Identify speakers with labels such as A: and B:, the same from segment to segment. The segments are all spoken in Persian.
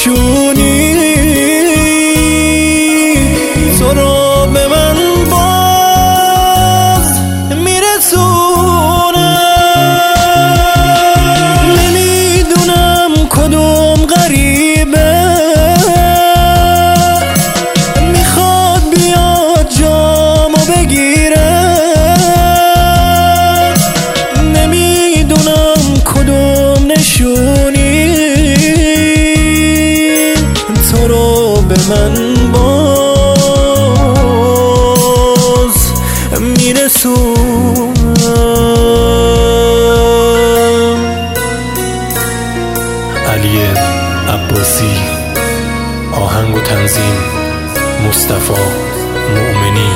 A: نشونی تو رو به من باز میرسونه. نمیدونم کدوم غریبه میخواد بیاد جامو بگیره. نمیدونم کدوم نشونی تو رو به من باز میرسونم.
B: علی عباسی، آهنگ و تنظیم مصطفی مؤمنی.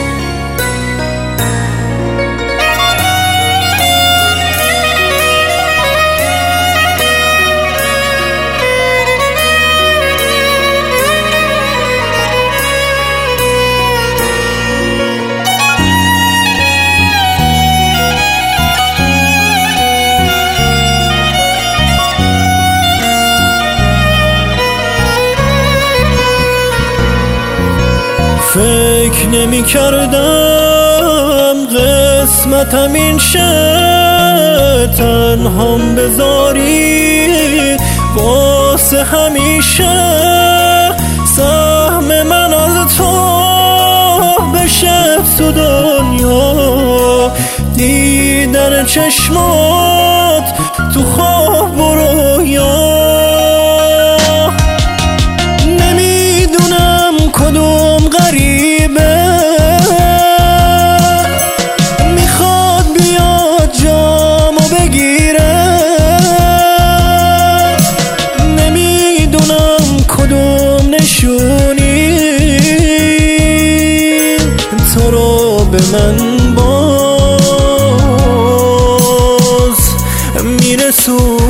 A: فکر نمی کردم قسمتم این شه، تنهام بذاری واسه همیشه. سهم من از تو بشه تو دنیا، دیدن چشمات تو خواب و رویا. نمیدونم کدوم غریبه میخواد بیاد جامو بگیره. نمیدونم کدوم نشونی تو رو به من باز میرسون.